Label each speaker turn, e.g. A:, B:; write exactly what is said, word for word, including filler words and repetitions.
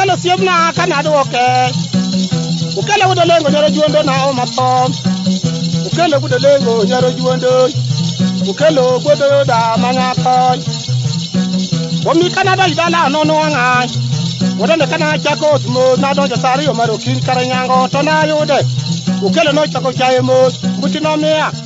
A: ukelo siemna kana do ke ukelo udolengo nyoro juondo na o matom ukelo udolengo nyoro juondo ukelo godo da mangaton bomi kana da idala no no anga wodane kana chako mo na do sari o maro kin karanyango to na yude ukelo no chako chaye mo mutino mea